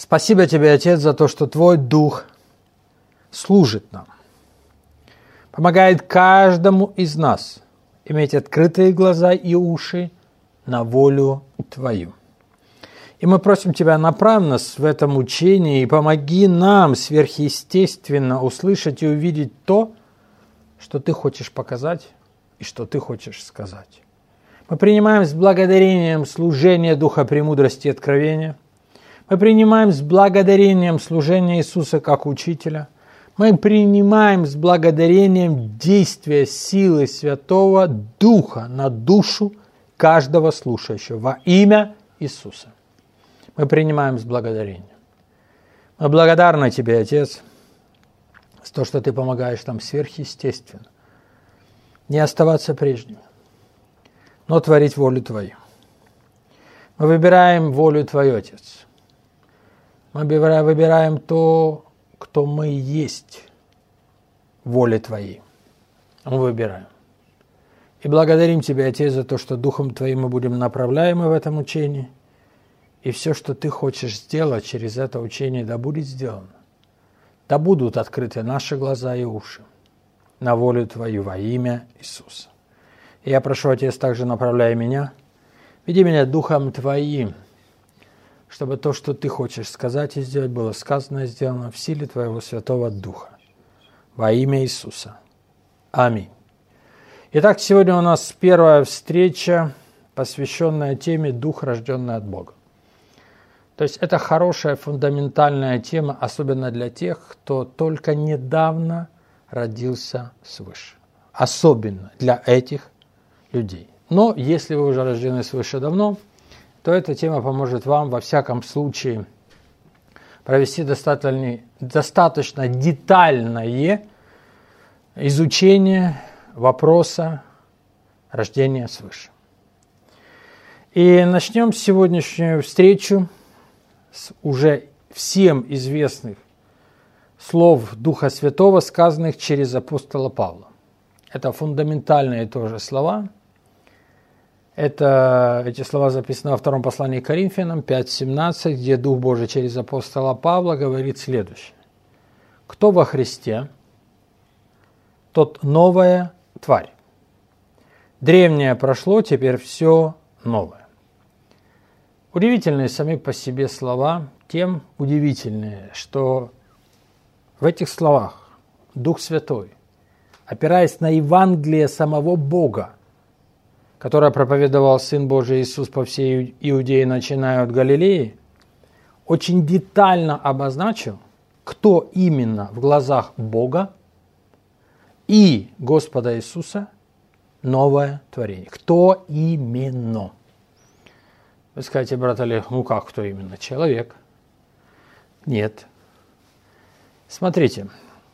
Спасибо Тебе, Отец, за то, что Твой Дух служит нам. Помогает каждому из нас иметь открытые глаза и уши на волю Твою. И мы просим Тебя, направь нас в этом учении и помоги нам сверхъестественно услышать и увидеть то, что Ты хочешь показать и что Ты хочешь сказать. Мы принимаем с благодарением служение Духа премудрости и откровения. Мы принимаем с благодарением служение Иисуса как Учителя. Мы принимаем с благодарением действия силы Святого Духа на душу каждого слушающего во имя Иисуса. Мы принимаем с благодарением. Мы благодарны Тебе, Отец, за то, что Ты помогаешь нам сверхъестественно не оставаться прежним, но творить волю Твою. Мы выбираем волю Твою, Отец. Мы выбираем то, кто мы есть, воле Твоей. Мы выбираем. И благодарим Тебя, Отец, за то, что Духом Твоим мы будем направляемы в этом учении. И все, что Ты хочешь сделать через это учение, да будет сделано. Да будут открыты наши глаза и уши на волю Твою во имя Иисуса. И я прошу, Отец, также направляй меня, веди меня Духом Твоим, чтобы то, что Ты хочешь сказать и сделать, было сказано и сделано в силе Твоего Святого Духа. Во имя Иисуса. Аминь. Итак, сегодня у нас первая встреча, посвященная теме «Дух, рожденный от Бога». То есть это хорошая фундаментальная тема, особенно для тех, кто только недавно родился свыше. Особенно для этих людей. Но если вы уже рождены свыше давно, то эта тема поможет вам во всяком случае провести достаточно детальное изучение вопроса рождения свыше. И начнем сегодняшнюю встречу с уже всем известных слов Духа Святого, сказанных через апостола Павла. Это фундаментальные тоже слова. Эти слова записаны во втором послании к Коринфянам 5:17, где Дух Божий через апостола Павла говорит следующее. «Кто во Христе, тот новая тварь. Древнее прошло, теперь все новое». Удивительные сами по себе слова, тем удивительнее, что в этих словах Дух Святой, опираясь на Евангелие самого Бога, которое проповедовал Сын Божий Иисус по всей Иудее, начиная от Галилеи, очень детально обозначил, кто именно в глазах Бога и Господа Иисуса новое творение. Кто именно? Вы скажете, брат Олег, ну как кто именно? Человек? Нет. Смотрите,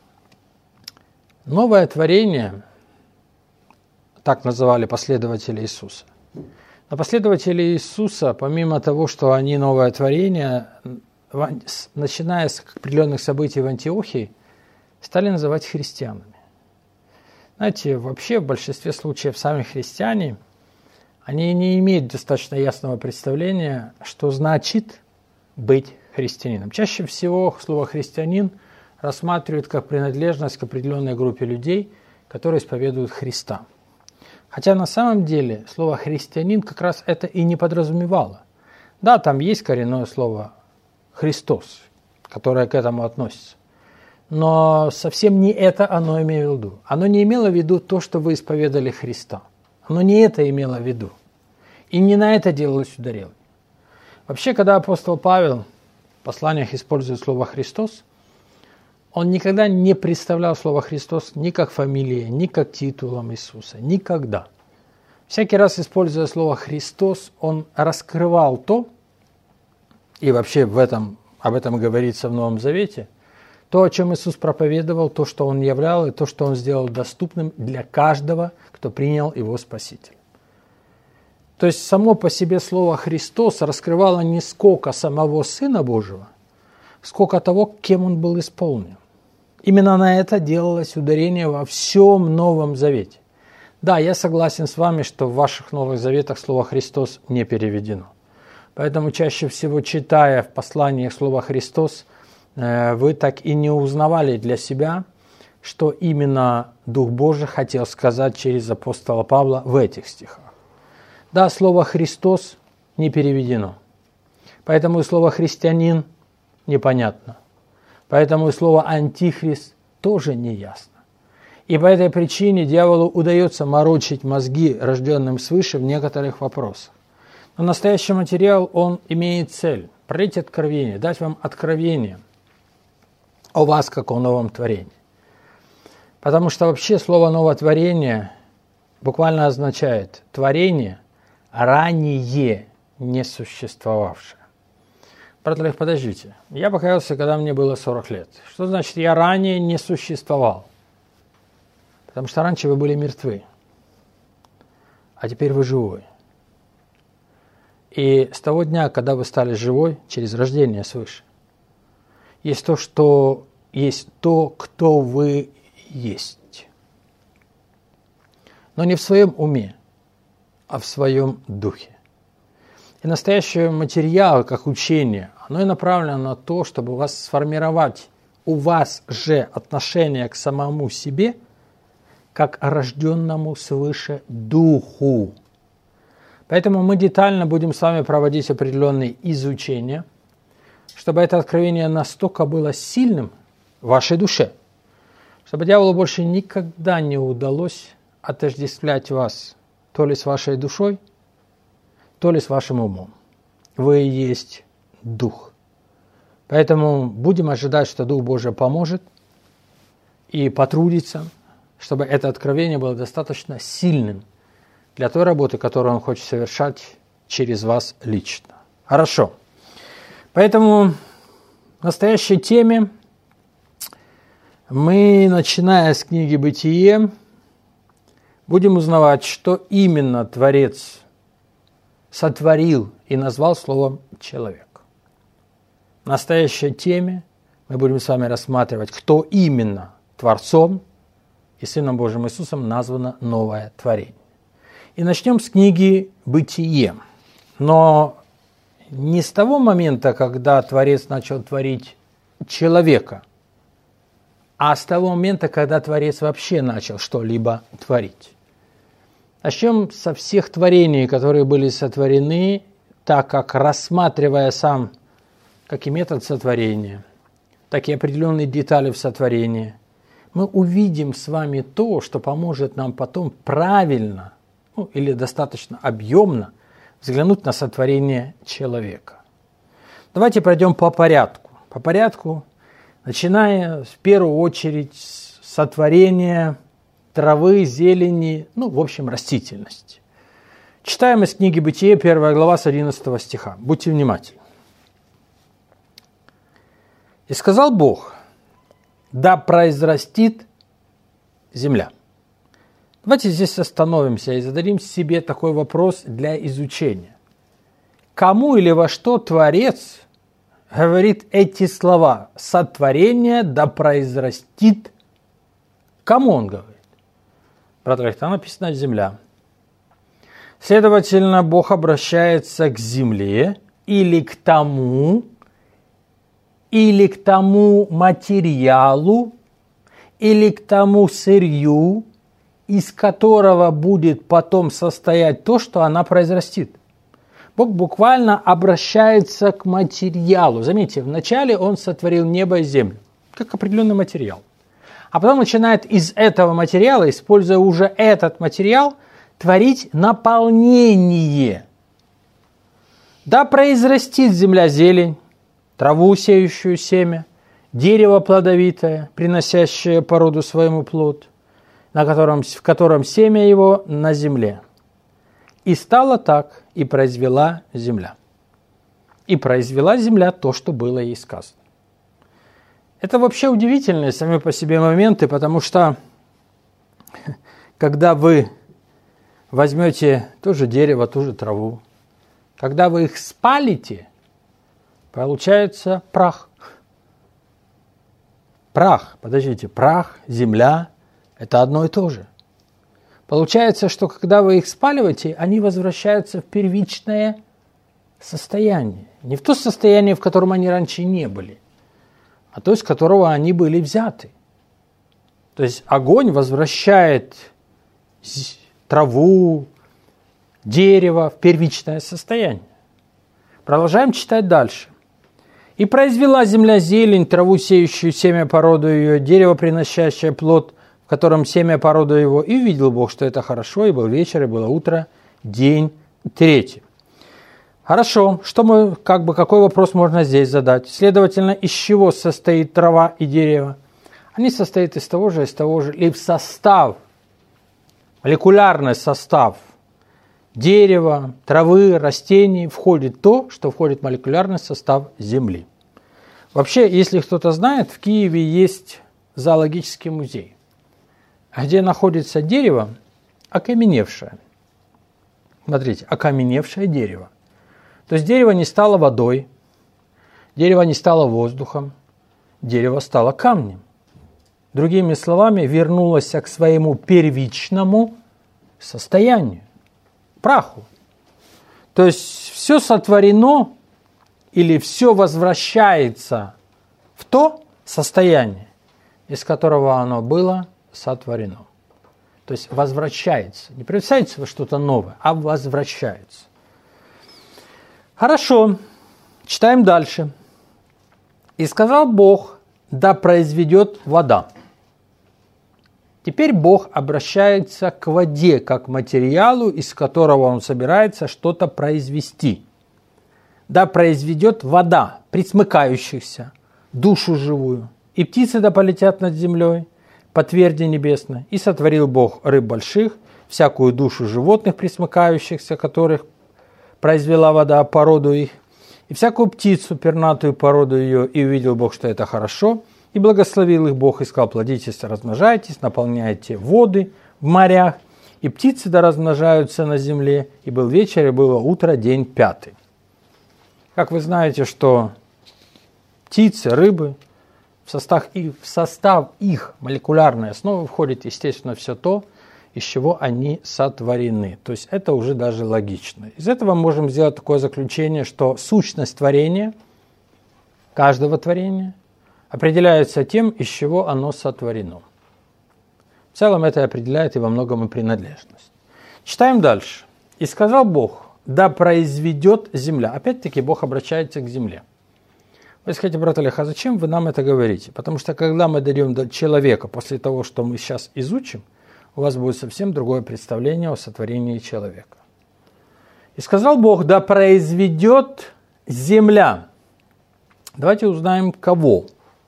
новое творение, так называли последователи Иисуса. Но последователи Иисуса, помимо того, что они новое творение, начиная с определенных событий в Антиохии, стали называть христианами. Знаете, вообще в большинстве случаев сами христиане, они не имеют достаточно ясного представления, что значит быть христианином. Чаще всего слово «христианин» рассматривают как принадлежность к определенной группе людей, которые исповедуют Христа. Хотя на самом деле слово «христианин» как раз это и не подразумевало. Да, там есть коренное слово «Христос», которое к этому относится. Но совсем не это оно имело в виду. Оно не имело в виду то, что вы исповедали Христа. Оно не это имело в виду. И не на это делалось ударение. Вообще, когда апостол Павел в посланиях использует слово «Христос», он никогда не представлял слово «Христос» ни как фамилии, ни как титулом Иисуса. Никогда. Всякий раз, используя слово «Христос», он раскрывал то, и вообще об этом говорится в Новом Завете, то, о чем Иисус проповедовал, то, что Он являл, и то, что Он сделал доступным для каждого, кто принял Его Спасителя. То есть само по себе слово «Христос» раскрывало не сколько самого Сына Божьего, сколько того, кем Он был исполнен. Именно на это делалось ударение во всем Новом Завете. Да, я согласен с вами, что в ваших Новых Заветах слово «Христос» не переведено. Поэтому чаще всего, читая в посланиях слово «Христос», вы так и не узнавали для себя, что именно Дух Божий хотел сказать через апостола Павла в этих стихах. Да, слово «Христос» не переведено. Поэтому и слово «христианин» непонятно. Поэтому и слово «антихрист» тоже не ясно. И по этой причине дьяволу удается морочить мозги рожденным свыше в некоторых вопросах. Но настоящий материал, он имеет цель – пролить откровение, дать вам откровение о вас, как о новом творении. Потому что вообще слово «новотворение» буквально означает «творение, ранее не существовавшее». Брат Олег, подождите. Я покаялся, когда мне было 40 лет. Что значит «я ранее не существовал»? Потому что раньше вы были мертвы, а теперь вы живой. И с того дня, когда вы стали живой, через рождение свыше, есть то, кто вы есть. Но не в своем уме, а в своем духе. И настоящий материал, как учение, оно и направлено на то, чтобы вас сформировать у вас же отношение к самому себе, как рожденному свыше духу. Поэтому мы детально будем с вами проводить определенные изучения, чтобы это откровение настолько было сильным в вашей душе, чтобы дьяволу больше никогда не удалось отождествлять вас то ли с вашей душой, то ли с вашим умом. Вы есть Дух. Поэтому будем ожидать, что Дух Божий поможет и потрудится, чтобы это откровение было достаточно сильным для той работы, которую Он хочет совершать через вас лично. Хорошо. Поэтому в настоящей теме мы, начиная с книги «Бытие», будем узнавать, что именно Творец сотворил и назвал словом «человек». В настоящей теме мы будем с вами рассматривать, кто именно Творцом и Сыном Божьим Иисусом названо новое творение. И начнем с книги «Бытие». Но не с того момента, когда Творец начал творить человека, а с того момента, когда Творец вообще начал что-либо творить. Начнем со всех творений, которые были сотворены, так как, рассматривая сам как и метод сотворения, так и определенные детали в сотворении, мы увидим с вами то, что поможет нам потом правильно, или достаточно объемно взглянуть на сотворение человека. Давайте пройдем по порядку. По порядку, начиная в первую очередь с сотворения травы, зелени, в общем, растительности. Читаем из книги «Бытие», 1 глава с 11 стиха. Будьте внимательны. «И сказал Бог: да произрастит земля». Давайте здесь остановимся и зададим себе такой вопрос для изучения. Кому или во что Творец говорит эти слова? «Сотворение да произрастит». Кому он говорит? Брат Олег, там написано «земля». Следовательно, Бог обращается к земле или к тому материалу, или к тому сырью, из которого будет потом состоять то, что она произрастит. Бог буквально обращается к материалу. Заметьте, вначале Он сотворил небо и землю, как определенный материал. А потом начинает из этого материала, используя уже этот материал, творить наполнение. Да произрастит земля зелень, траву, сеющую семя, дерево плодовитое, приносящее по роду своему плод, в котором семя его на земле. И стало так, и произвела земля. И произвела земля то, что было ей сказано. Это вообще удивительные сами по себе моменты, потому что, когда вы возьмете то же дерево, ту же траву, когда вы их спалите, получается прах. Прах, земля – это одно и то же. Получается, что когда вы их спаливаете, они возвращаются в первичное состояние. Не в то состояние, в котором они раньше не были, а то, из которого они были взяты. То есть огонь возвращает траву, дерево в первичное состояние. Продолжаем читать дальше. «И произвела земля зелень, траву, сеющую семя породу ее, дерево, приносящее плод, в котором семя породу его. И увидел Бог, что это хорошо, и был вечер, и было утро, день третий». Хорошо, какой вопрос можно здесь задать? Следовательно, из чего состоит трава и дерево? Они состоят из того же, либо состав, молекулярный состав дерева, травы, растений входит то, что входит в молекулярный состав Земли. Вообще, если кто-то знает, в Киеве есть зоологический музей, где находится дерево окаменевшее. Смотрите, окаменевшее дерево. То есть дерево не стало водой, дерево не стало воздухом, дерево стало камнем. Другими словами, вернулось к своему первичному состоянию, праху. То есть все сотворено или все возвращается в то состояние, из которого оно было сотворено. То есть возвращается. Не превращается во что-то новое, а возвращается. Хорошо, читаем дальше. «И сказал Бог, да произведет вода». Теперь Бог обращается к воде, как к материалу, из которого Он собирается что-то произвести. «Да произведет вода, пресмыкающихся, душу живую, и птицы да полетят над землей, по тверди небесной. И сотворил Бог рыб больших, всякую душу животных, пресмыкающихся, которых произвела вода породу их, и всякую птицу пернатую породу ее, и увидел Бог, что это хорошо, и благословил их Бог, и сказал: плодитесь, размножайтесь, наполняйте воды в морях, и птицы да размножаются на земле, и был вечер, и было утро, день пятый». Как вы знаете, что птицы, рыбы, в состав их молекулярной основы входит, естественно, все то, из чего они сотворены. То есть это уже даже логично. Из этого мы можем сделать такое заключение, что сущность творения, каждого творения, определяется тем, из чего оно сотворено. В целом это определяет и во многом и принадлежность. Читаем дальше. «И сказал Бог, да произведет земля». Опять-таки Бог обращается к земле. Вы скажете: брат Олег, а зачем вы нам это говорите? Потому что когда мы дойдем до человека, после того, что мы сейчас изучим, у вас будет совсем другое представление о сотворении человека. «И сказал Бог, да произведет земля». Давайте узнаем, кого.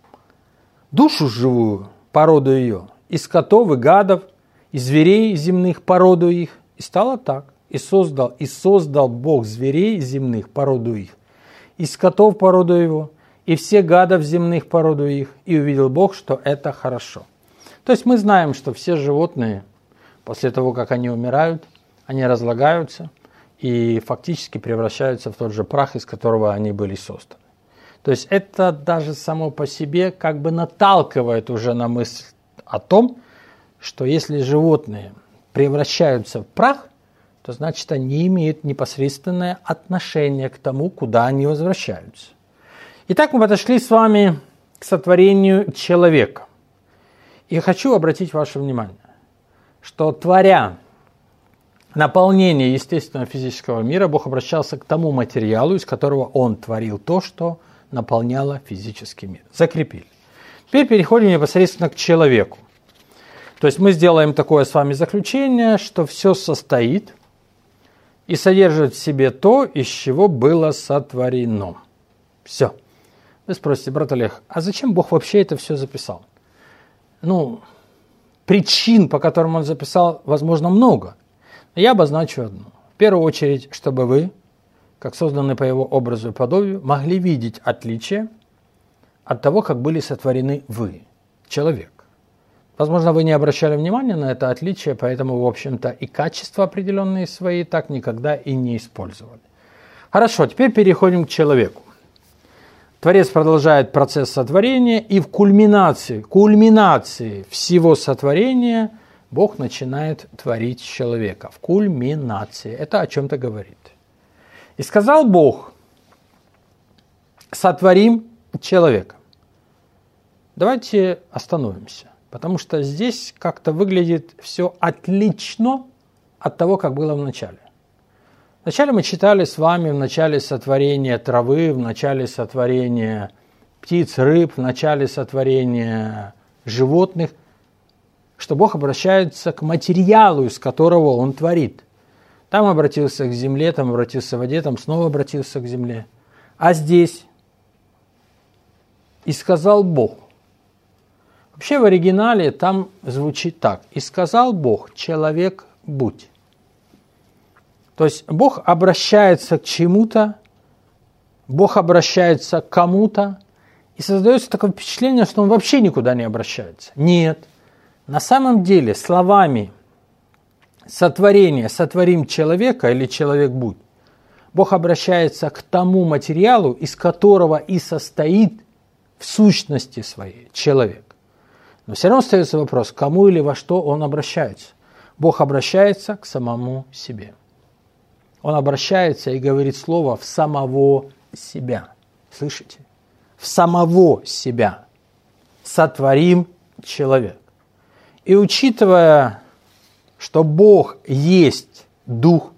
Душу живую, породу ее, и скотов, и гадов, и зверей земных, породу их. И стало так. И создал Бог зверей земных, породу их, и скотов, породу его, и всех гадов земных, породу их. И увидел Бог, что это хорошо. То есть мы знаем, что все животные, после того, как они умирают, они разлагаются и фактически превращаются в тот же прах, из которого они были созданы. То есть это даже само по себе как бы наталкивает уже на мысль о том, что если животные превращаются в прах, то значит они имеют непосредственное отношение к тому, куда они возвращаются. Итак, мы подошли с вами к сотворению человека. И хочу обратить ваше внимание, что творя наполнение естественного физического мира, Бог обращался к тому материалу, из которого Он творил то, что наполняло физический мир. Закрепили. Теперь переходим непосредственно к человеку. То есть мы сделаем такое с вами заключение, что все состоит и содержит в себе то, из чего было сотворено. Все. Вы спросите: брат Олег, а зачем Бог вообще это все записал? Причин, по которым Он записал, возможно, много. Но я обозначу одну. В первую очередь, чтобы вы, как созданные по Его образу и подобию, могли видеть отличие от того, как были сотворены вы, человек. Возможно, вы не обращали внимания на это отличие, поэтому, в общем-то, и качества определенные свои так никогда и не использовали. Хорошо, теперь переходим к человеку. Творец продолжает процесс сотворения, и в кульминации всего сотворения Бог начинает творить человека. В кульминации. Это о чем-то говорит. И сказал Бог: сотворим человека. Давайте остановимся, потому что здесь как-то выглядит все отлично от того, как было в начале. Вначале мы читали с вами в начале сотворения травы, в начале сотворения птиц, рыб, в начале сотворения животных, что Бог обращается к материалу, из которого Он творит. Там обратился к земле, там обратился к воде, там снова обратился к земле. А здесь «И сказал Бог». Вообще в оригинале там звучит так: «И сказал Бог, человек будь». То есть Бог обращается к чему-то, Бог обращается к кому-то, и создается такое впечатление, что Он вообще никуда не обращается. Нет. На самом деле словами сотворения «сотворим человека» или «человек будь» Бог обращается к тому материалу, из которого и состоит в сущности своей человек. Но все равно остается вопрос, к кому или во что Он обращается. Бог обращается к самому себе. Он обращается и говорит слово в самого себя. Слышите? В самого себя. Сотворим человек. И учитывая, что Бог есть Дух,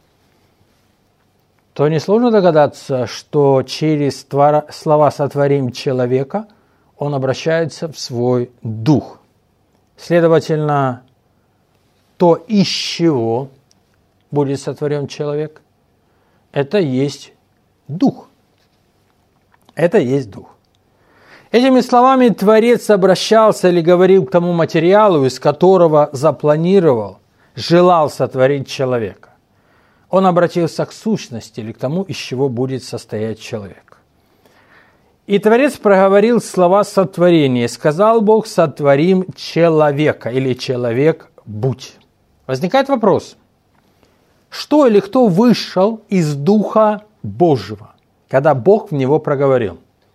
то несложно догадаться, что через слова «сотворим человека» Он обращается в свой Дух. Следовательно, то, из чего будет сотворен человек, это есть Дух. Это есть Дух. Этими словами Творец обращался или говорил к тому материалу, из которого запланировал, желал сотворить человека. Он обратился к сущности или к тому, из чего будет состоять человек. И Творец проговорил слова сотворения. «Сказал Бог, сотворим человека» или «человек будь». Возникает вопрос: что или кто вышел из Духа Божьего, когда Бог в него проговорил?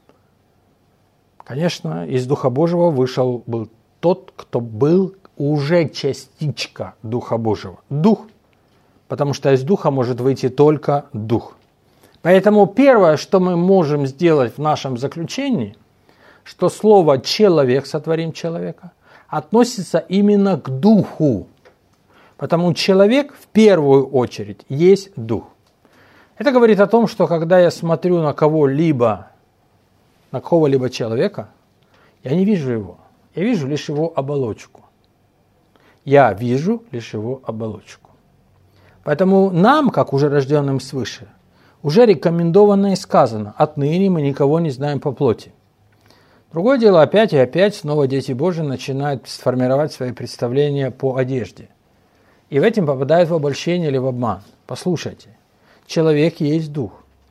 Конечно, из Духа Божьего был тот, кто был уже частичка Духа Божьего. Дух, потому что из Духа может выйти только Дух. Поэтому первое, что мы можем сделать в нашем заключении, что слово «человек», сотворим человека, относится именно к Духу. Потому человек в первую очередь есть Дух. Это говорит о том, что когда я смотрю на кого-либо человека, я не вижу его. Я вижу лишь его оболочку. Я вижу лишь его оболочку. Поэтому нам, как уже рожденным свыше, уже рекомендовано и сказано: отныне мы никого не знаем по плоти. Другое дело, опять и опять снова дети Божьи начинают сформировать свои представления по одежде. И в этом попадают в обольщение или в обман. Послушайте, человек есть Дух.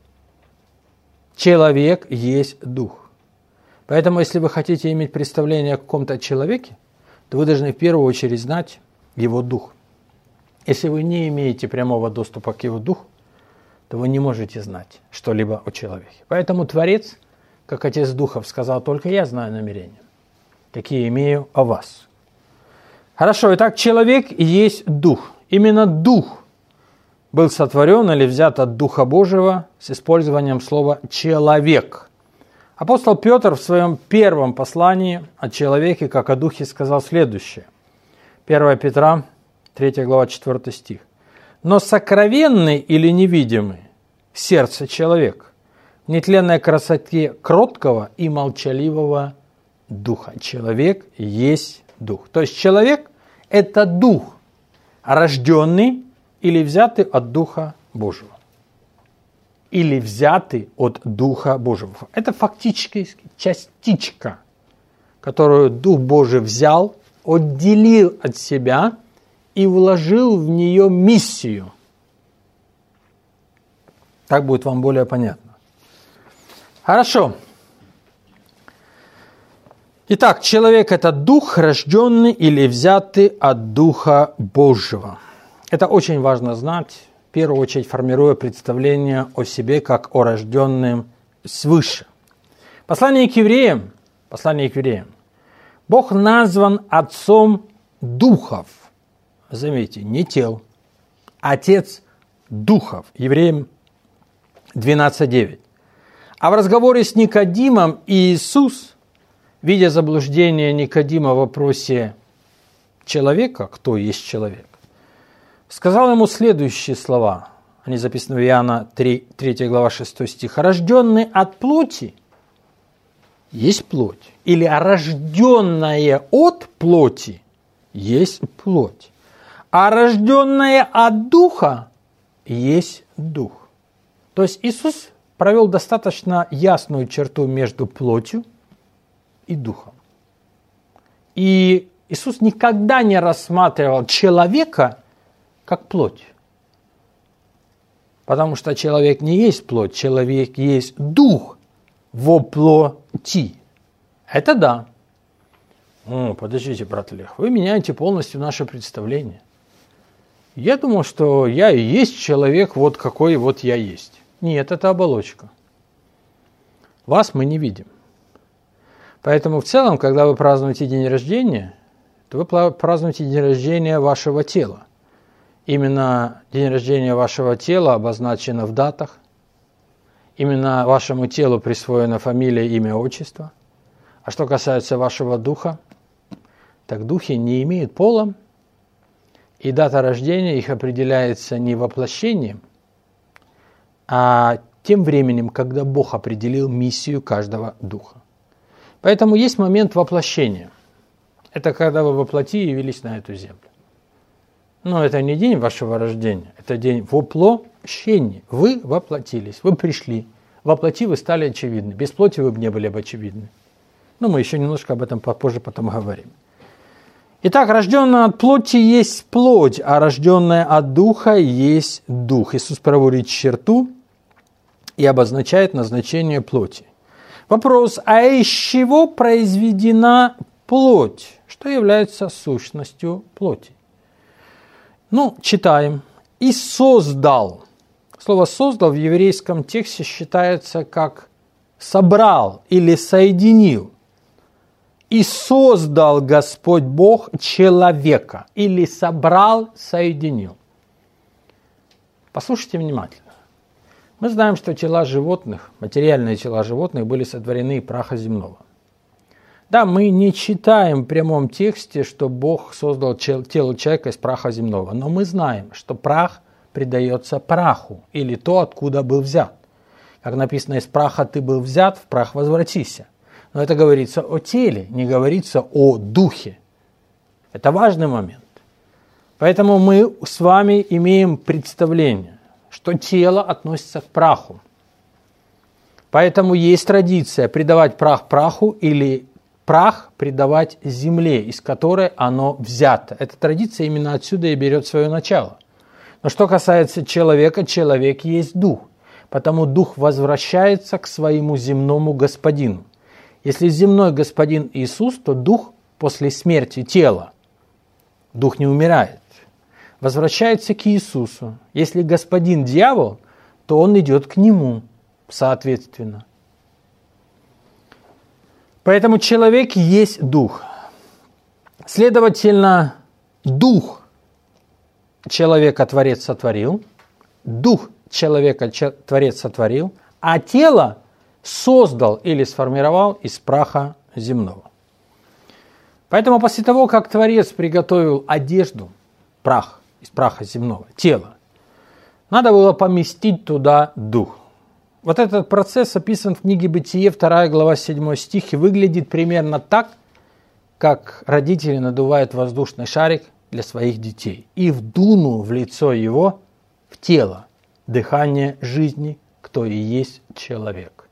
Человек есть Дух. Поэтому, если вы хотите иметь представление о каком-то человеке, то вы должны в первую очередь знать его Дух. Если вы не имеете прямого доступа к его Духу, то вы не можете знать что-либо о человеке. Поэтому Творец, как Отец Духов, сказал: только я знаю намерения, какие имею о вас. Хорошо, итак, человек есть Дух. Именно Дух был сотворен или взят от Духа Божьего с использованием слова «человек». Апостол Петр в своем первом послании о человеке, как о Духе, сказал следующее. 1 Петра, 3 глава, 4 стих. «Но сокровенный или невидимый сердце человек, в нетленной красоте кроткого и молчаливого духа». Человек есть Дух. То есть человек – это Дух, рожденный или взятый от Духа Божьего. Или взятый от Духа Божьего. Это фактически частичка, которую Дух Божий взял, отделил от себя и вложил в нее миссию. Так будет вам более понятно. Хорошо. Итак, человек – это дух, рожденный или взятый от Духа Божьего. Это очень важно знать, в первую очередь формируя представление о себе как о рожденном свыше. Послание к евреям. Бог назван Отцом Духов. Заметьте, не тел. Отец Духов. Евреям 12:9. А в разговоре с Никодимом Иисус, видя заблуждение Никодима в вопросе человека, кто есть человек, сказал ему следующие слова. Они записаны в Иоанна 3 глава 6 стих. «Рожденный от плоти есть плоть». Или «рожденное от плоти есть плоть». А рожденное от духа есть дух. То есть Иисус провел достаточно ясную черту между плотью и духом. И Иисус никогда не рассматривал человека как плоть. Потому что человек не есть плоть, человек есть дух во плоти. Это да. Подождите, брат Олег, вы меняете полностью наше представление. Я думал, что я и есть человек, вот какой вот я есть. Нет, это оболочка. Вас мы не видим. Поэтому в целом, когда вы празднуете день рождения, то вы празднуете день рождения вашего тела. Именно день рождения вашего тела обозначено в датах. Именно вашему телу присвоена фамилия, имя, отчество. А что касается вашего духа, так духи не имеют пола, и дата рождения их определяется не воплощением, а тем временем, когда Бог определил миссию каждого духа. Поэтому есть момент воплощения. Это когда вы во плоти явились на эту землю. Но это не день вашего рождения, это день воплощения. Вы воплотились, вы пришли. Во плоти вы стали очевидны. Без плоти вы бы не были бы очевидны. Но мы еще немножко об этом попозже потом говорим. Итак, рожденная от плоти есть плоть, а рожденная от духа есть дух. Иисус проводит черту и обозначает назначение плоти. Вопрос, а из чего произведена плоть? Что является сущностью плоти? Читаем. «И создал». Слово «создал» в еврейском тексте считается как «собрал» или «соединил». «И создал Господь Бог человека» или «собрал», «соединил». Послушайте внимательно. Мы знаем, что тела животных, материальные тела животных были сотворены из праха земного. Да, мы не читаем в прямом тексте, что Бог создал тело человека из праха земного, но мы знаем, что прах предается праху, или то, откуда был взят. Как написано, из праха ты был взят, в прах возвратися. Но это говорится о теле, не говорится о духе. Это важный момент. Поэтому мы с вами имеем представление, что тело относится к праху. Поэтому есть традиция предавать прах праху или прах предавать земле, из которой оно взято. Эта традиция именно отсюда и берет свое начало. Но что касается человека, человек есть дух. Потому дух возвращается к своему земному господину. Если земной господин Иисус, то дух после смерти тела, дух не умирает, возвращается к Иисусу. Если господин дьявол, то он идет к нему, соответственно. Поэтому человек есть дух. Следовательно, дух человека Творец сотворил, дух человека Творец сотворил, а тело создал или сформировал из праха земного. Поэтому после того, как Творец приготовил одежду, прах, из праха земного, тело, надо было поместить туда дух. Вот этот процесс описан в книге «Бытие», 2 глава, 7 стих, и выглядит примерно так, как родители надувают воздушный шарик для своих детей. «И вдунул в лицо его, в тело, дыхание жизни, кто и есть человек».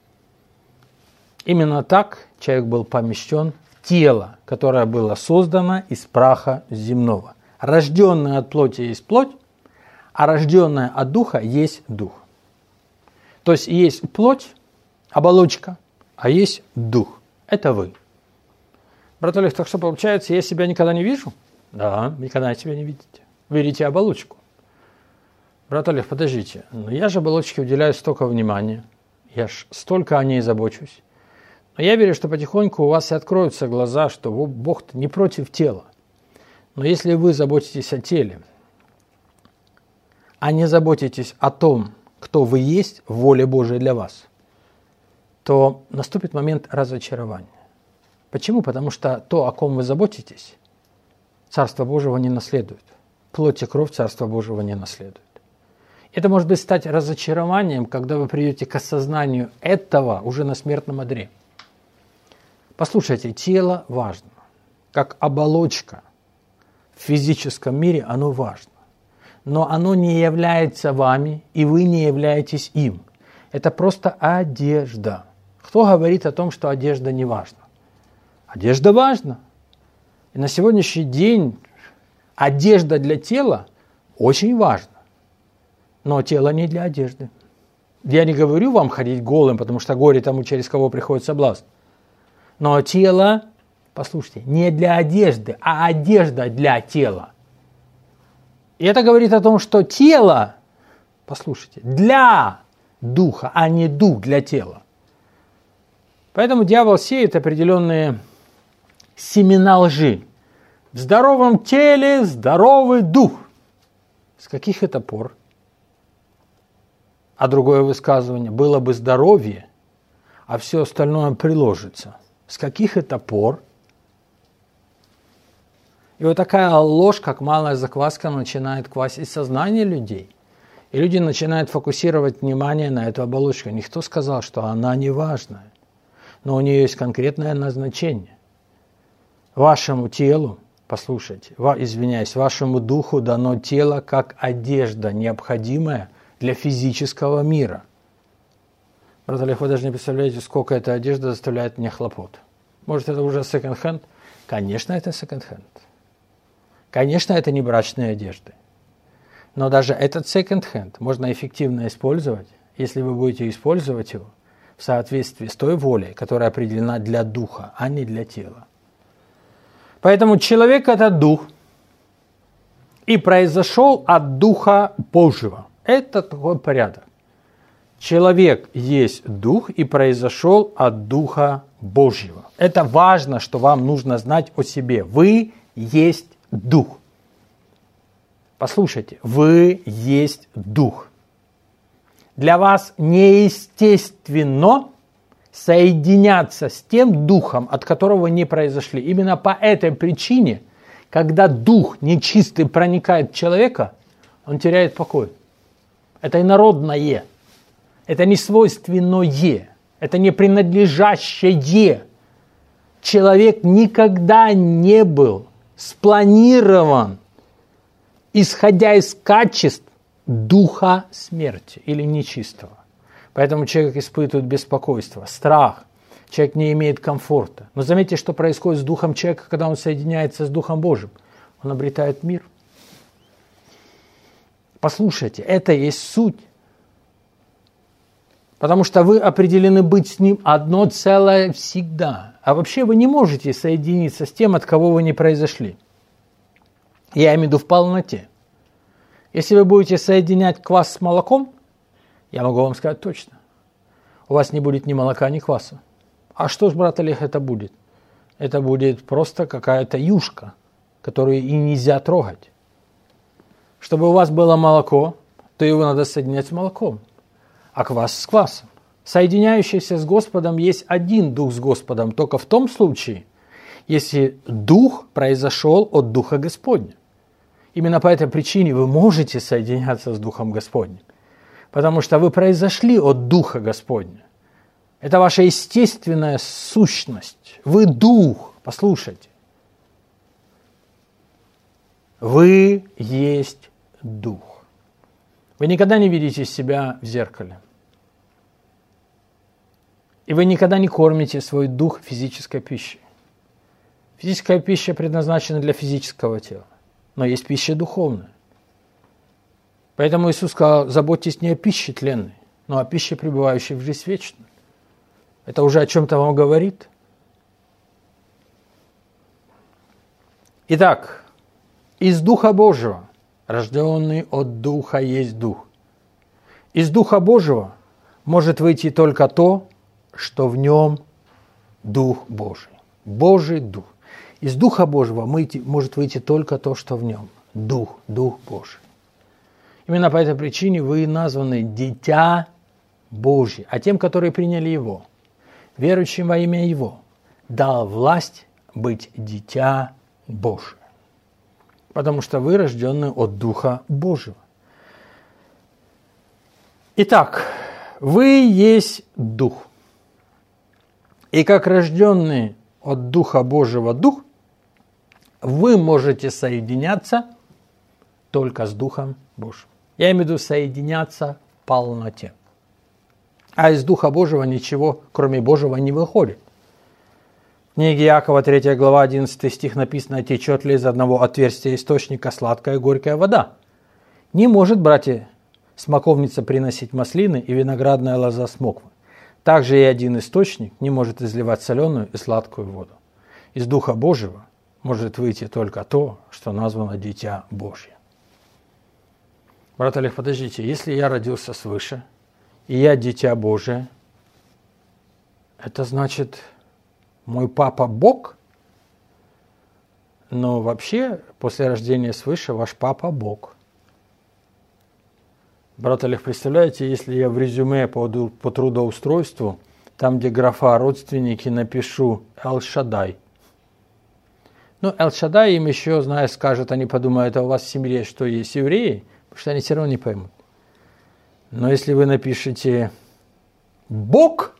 Именно так человек был помещен в тело, которое было создано из праха земного. Рожденное от плоти есть плоть, а рожденное от духа есть дух. То есть есть плоть, оболочка, а есть дух. Это вы. Брат Олег, так что получается, я себя никогда не вижу? Да, никогда себя не видите. Вы видите оболочку. Брат Олег, подождите, но я же оболочке уделяю столько внимания, я ж столько о ней забочусь. Но я верю, что потихоньку у вас и откроются глаза, что Бог-то не против тела. Но если вы заботитесь о теле, а не заботитесь о том, кто вы есть в воле Божией для вас, то наступит момент разочарования. Почему? Потому что то, о ком вы заботитесь, Царство Божьего не наследует. Плоть и кровь Царства Божьего не наследует. Это может быть стать разочарованием, когда вы придете к осознанию этого уже на смертном одре. Послушайте, тело важно. Как оболочка в физическом мире оно важно. Но оно не является вами, и вы не являетесь им. Это просто одежда. Кто говорит о том, что одежда не важна? Одежда важна. И на сегодняшний день одежда для тела очень важна. Но тело не для одежды. Я не говорю вам ходить голым, потому что горе тому, через кого приходит соблазн. Но тело, послушайте, не для одежды, а одежда для тела. И это говорит о том, что тело, послушайте, для духа, а не дух для тела. Поэтому дьявол сеет определенные семена лжи. В здоровом теле здоровый дух. С каких это пор? А другое высказывание: было бы здоровье, а все остальное приложится. С каких это пор? И вот такая ложь, как малая закваска, начинает квасить сознание людей. И люди начинают фокусировать внимание на эту оболочку. Никто сказал, что она не важная, но у нее есть конкретное назначение. Вашему телу, послушайте, вашему духу дано тело как одежда, необходимая для физического мира. Брат Олег, вы даже не представляете, сколько эта одежда доставляет мне хлопот. Может, это уже секонд-хенд? Конечно, это секонд-хенд. Конечно, это не брачные одежды. Но даже этот секонд-хенд можно эффективно использовать, если вы будете использовать его в соответствии с той волей, которая определена для духа, а не для тела. Поэтому человек – это дух, и произошел от Духа Божьего. Это такой порядок. Человек есть дух и произошел от Духа Божьего. Это важно, что вам нужно знать о себе. Вы есть дух. Послушайте, вы есть дух. Для вас неестественно соединяться с тем духом, от которого вы не произошли. Именно по этой причине, когда дух нечистый проникает в человека, он теряет покой. Это инородное, это не свойственное, это не принадлежащее. Человек никогда не был спланирован, исходя из качеств духа смерти или нечистого. Поэтому человек испытывает беспокойство, страх, человек не имеет комфорта. Но заметьте, что происходит с духом человека, когда он соединяется с Духом Божьим. Он обретает мир. Послушайте, это есть суть. Потому что вы определены быть с Ним одно целое всегда. А вообще вы не можете соединиться с тем, от кого вы не произошли. Я имею в виду в полноте. Если вы будете соединять квас с молоком, я могу вам сказать точно, у вас не будет ни молока, ни кваса. А что ж, брат Олег, это будет? Это будет просто какая-то юшка, которую и нельзя трогать. Чтобы у вас было молоко, то его надо соединять с молоком, а квас с квасом. Соединяющийся с Господом есть один дух с Господом, только в том случае, если дух произошел от Духа Господня. Именно по этой причине вы можете соединяться с Духом Господним, потому что вы произошли от Духа Господня. Это ваша естественная сущность. Вы дух, послушайте. Вы есть дух. Вы никогда не видите себя в зеркале. И вы никогда не кормите свой дух физической пищей. Физическая пища предназначена для физического тела, но есть пища духовная. Поэтому Иисус сказал: заботьтесь не о пище тленной, но о пище, пребывающей в жизнь вечную. Это уже о чем-то вам говорит. Итак, из Духа Божьего, рожденный от Духа есть Дух. Из Духа Божьего может выйти только то, что в нем Дух Божий. Божий Дух. Из Духа Божьего может выйти только то, что в нем. Дух Божий. И Именно по этой причине вы названы Дитя Божье, а тем, которые приняли Его, верующим во имя Его, дал власть быть Дитя Божие, потому что вы рождены от Духа Божьего. Итак, вы есть Дух. И как рожденный от Духа Божьего Дух, вы можете соединяться только с Духом Божьим. Я имею в виду соединяться в полноте. А из Духа Божьего ничего, кроме Божьего, не выходит. В книге Иакова, 3 глава, 11 стих написано: «Течет ли из одного отверстия источника сладкая и горькая вода? Не может, братья, смоковница приносить маслины и виноградная лоза смоквы. Также и один источник не может изливать соленую и сладкую воду. Из Духа Божьего может выйти только то, что названо Дитя Божье». Брат Олег, подождите, если я родился свыше, и я Дитя Божие, это значит, мой папа Бог? Но вообще, после рождения свыше, ваш папа Бог. Брат Олег, представляете, если я в резюме по трудоустройству, там, где графа «родственники», напишу «Эл-Шадай». Ну, Эл-Шадай им еще, знаешь, скажет, они подумают, а у вас в семье что, есть евреи? Потому что они все равно не поймут. Но если вы напишете «Бог»,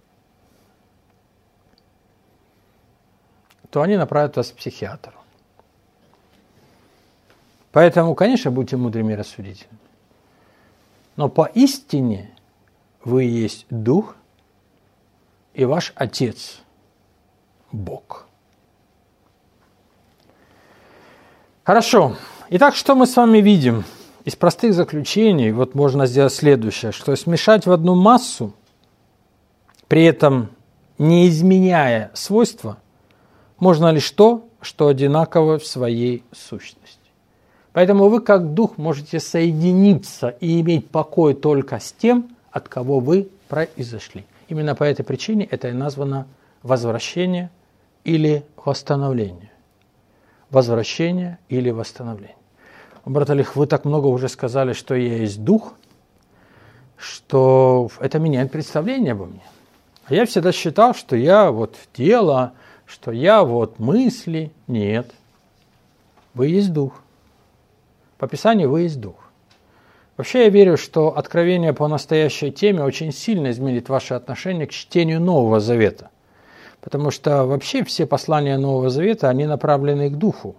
то они направят вас к психиатру. Поэтому, конечно, будьте мудрыми и рассудительными. Но поистине вы есть Дух, и ваш Отец – Бог. Хорошо. Итак, что мы с вами видим? Из простых заключений вот можно сделать следующее, что смешать в одну массу, при этом не изменяя свойства, можно лишь то, что одинаково в своей сущности. Поэтому вы, как Дух, можете соединиться и иметь покой только с тем, от кого вы произошли. Именно по этой причине это и названо возвращение или восстановление. Возвращение или восстановление. Брат Олег, вы так много уже сказали, что я есть Дух, что это меняет представление обо мне. А я всегда считал, что я вот тело, что я вот мысли. Нет. Вы есть Дух. По Писанию вы есть Дух. Вообще я верю, что откровение по настоящей теме очень сильно изменит ваше отношение к чтению Нового Завета. Потому что вообще все послания Нового Завета, они направлены к Духу.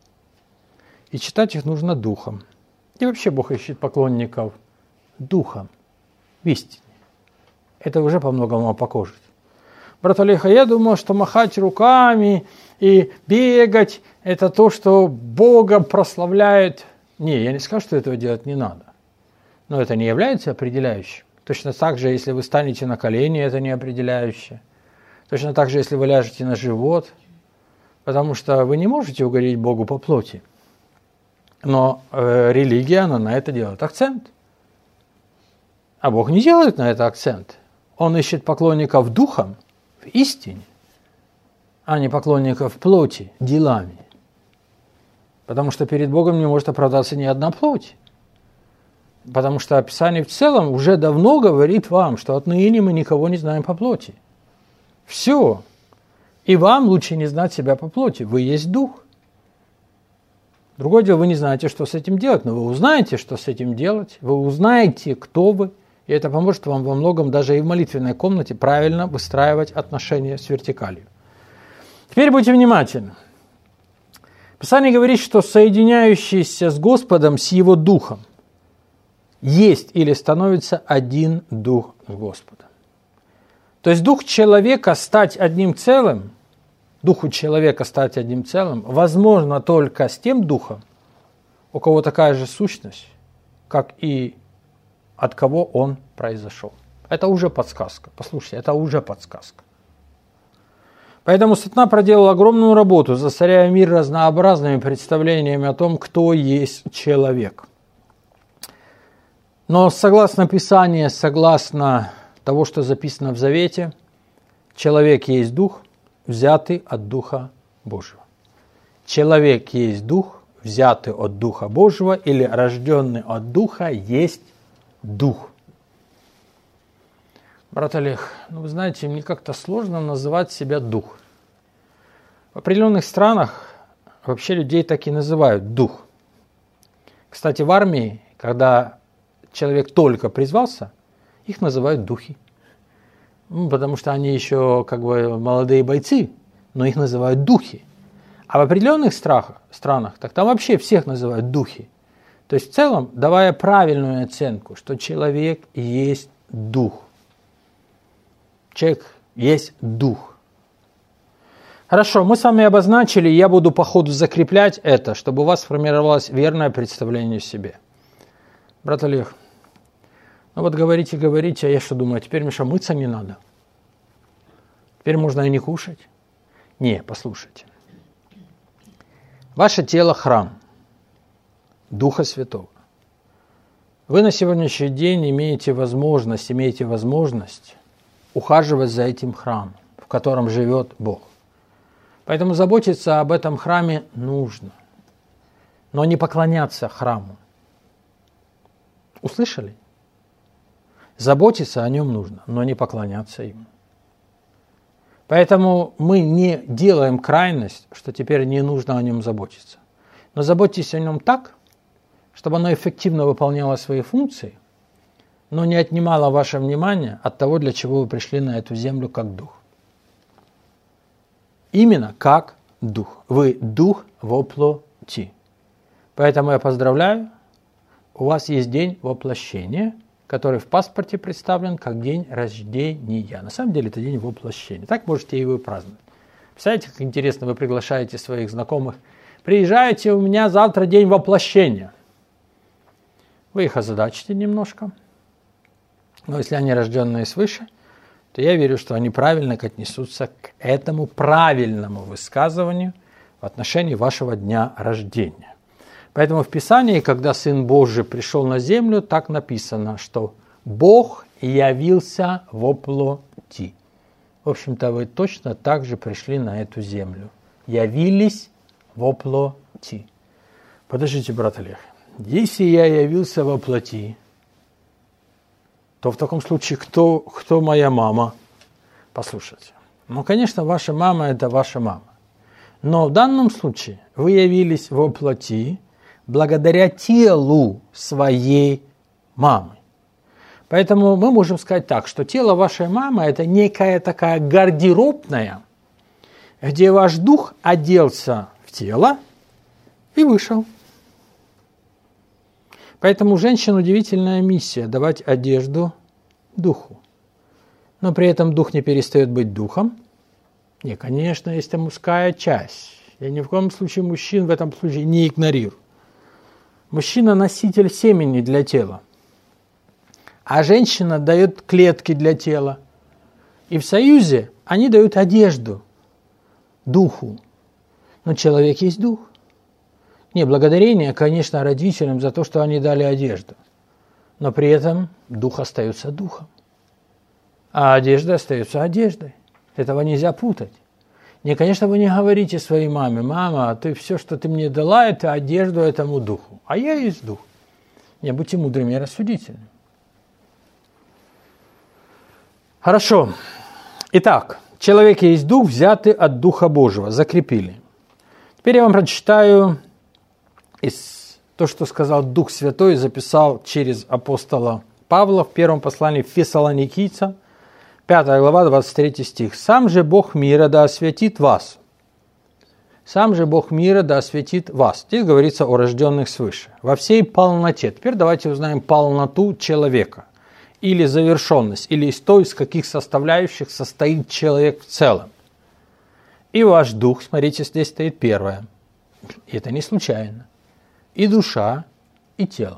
И читать их нужно Духом. И вообще Бог ищет поклонников Духом, в истине. Это уже по многому покажет. Брат Олег, я думаю, что махать руками и бегать – это то, что Бога прославляет. Не, я не скажу, что этого делать не надо. Но это не является определяющим. Точно так же, если вы станете на колени, это не определяющее. Точно так же, если вы ляжете на живот. Потому что вы не можете угодить Богу по плоти. Но религия, она на это делает акцент. А Бог не делает на это акцент. Он ищет поклонников Духом, в истине, а не поклонников плоти, делами. Потому что перед Богом не может оправдаться ни одна плоть. Потому что Писание в целом уже давно говорит вам, что отныне мы никого не знаем по плоти. Все. И вам лучше не знать себя по плоти. Вы есть Дух. Другое дело, вы не знаете, что с этим делать, но вы узнаете, что с этим делать. Вы узнаете, кто вы. И это поможет вам во многом даже и в молитвенной комнате правильно выстраивать отношения с вертикалью. Теперь будьте внимательны. Писание говорит, что соединяющийся с Господом, с Его Духом, есть или становится один Дух с Господом. То есть Дух человека стать одним целым, Духу человека стать одним целым, возможно только с тем Духом, у кого такая же сущность, как и от кого он произошел. Это уже подсказка. Послушайте, это уже подсказка. Поэтому сатана проделал огромную работу, засоряя мир разнообразными представлениями о том, кто есть человек. Но согласно Писанию, согласно того, что записано в Завете, человек есть дух, взятый от Духа Божьего. Человек есть дух, взятый от Духа Божьего или рожденный от Духа есть Дух. Брат Олег, вы знаете, мне как-то сложно называть себя Дух. В определенных странах вообще людей так и называют Дух. Кстати, в армии, когда человек только призвался, их называют духи. Потому что они еще молодые бойцы, но их называют духи. А в определенных странах, так там вообще всех называют духи. То есть в целом, давая правильную оценку, что человек есть дух. Человек есть дух. Хорошо, мы с вами обозначили, я буду по ходу закреплять это, чтобы у вас сформировалось верное представление о себе. Брат Олег, говорите, а я что думаю, теперь, Миша, мыться не надо? Теперь можно и не кушать? Не, послушайте. Ваше тело – храм Духа Святого. Вы на сегодняшний день имеете возможность ухаживать за этим храмом, в котором живет Бог. Поэтому заботиться об этом храме нужно, но не поклоняться храму. Услышали? Заботиться о нем нужно, но не поклоняться ему. Поэтому мы не делаем крайность, что теперь не нужно о нем заботиться. Но заботьтесь о нем так, чтобы оно эффективно выполняло свои функции, но не отнимало ваше внимание от того, для чего вы пришли на эту землю как дух. Именно как дух. Вы дух во плоти. Поэтому я поздравляю, у вас есть день воплощения, который в паспорте представлен как день рождения. На самом деле это день воплощения. Так можете и вы праздновать. Представляете, как интересно, вы приглашаете своих знакомых. Приезжайте, у меня завтра день воплощения. Вы их озадачите немножко. Но если они рожденные свыше, то я верю, что они правильно отнесутся к этому правильному высказыванию в отношении вашего дня рождения. Поэтому в Писании, когда Сын Божий пришел на землю, так написано, что Бог явился во плоти. В общем-то, вы точно так же пришли на эту землю. Явились во плоти. Подождите, брат Олег. Если я явился во плоти, то в таком случае кто моя мама? Послушайте. Конечно, ваша мама – это ваша мама. Но в данном случае вы явились во плоти благодаря телу своей мамы. Поэтому мы можем сказать так, что тело вашей мамы – это некая такая гардеробная, где ваш дух оделся в тело и вышел. Поэтому у женщин удивительная миссия – давать одежду духу. Но при этом дух не перестает быть духом. Не, конечно, есть мужская часть. Я ни в коем случае мужчин в этом случае не игнорирую. Мужчина – носитель семени для тела, а женщина дает клетки для тела. И в союзе они дают одежду духу. Но человек есть дух. Не, благодарение, конечно, родителям за то, что они дали одежду. Но при этом дух остается духом. А одежда остается одеждой. Этого нельзя путать. Не, конечно, вы не говорите своей маме: мама, ты все, что ты мне дала, это одежду этому духу. А я есть дух. Не, будьте мудрыми и рассудительными. Хорошо. Итак, человек есть дух, взятый от Духа Божьего. Закрепили. Теперь я вам прочитаю то, что сказал Дух Святой, записал через апостола Павла в первом послании Фессалоникийцам, 5 глава, 23 стих. «Сам же Бог мира да осветит вас». «Сам же Бог мира да осветит вас». Здесь говорится о рожденных свыше. «Во всей полноте». Теперь давайте узнаем полноту человека. Или завершенность, или из той, из каких составляющих состоит человек в целом. И ваш дух, смотрите, здесь стоит первое. И это не случайно. И душа, и тело.